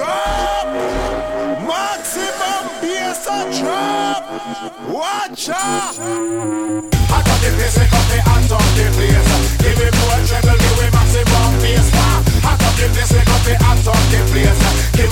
drop. Maximum bass a drop. Watch out. I got the place, I got the hands on the place. Give me more treble, give me maximum bass. I got the place, I got the hands on the place.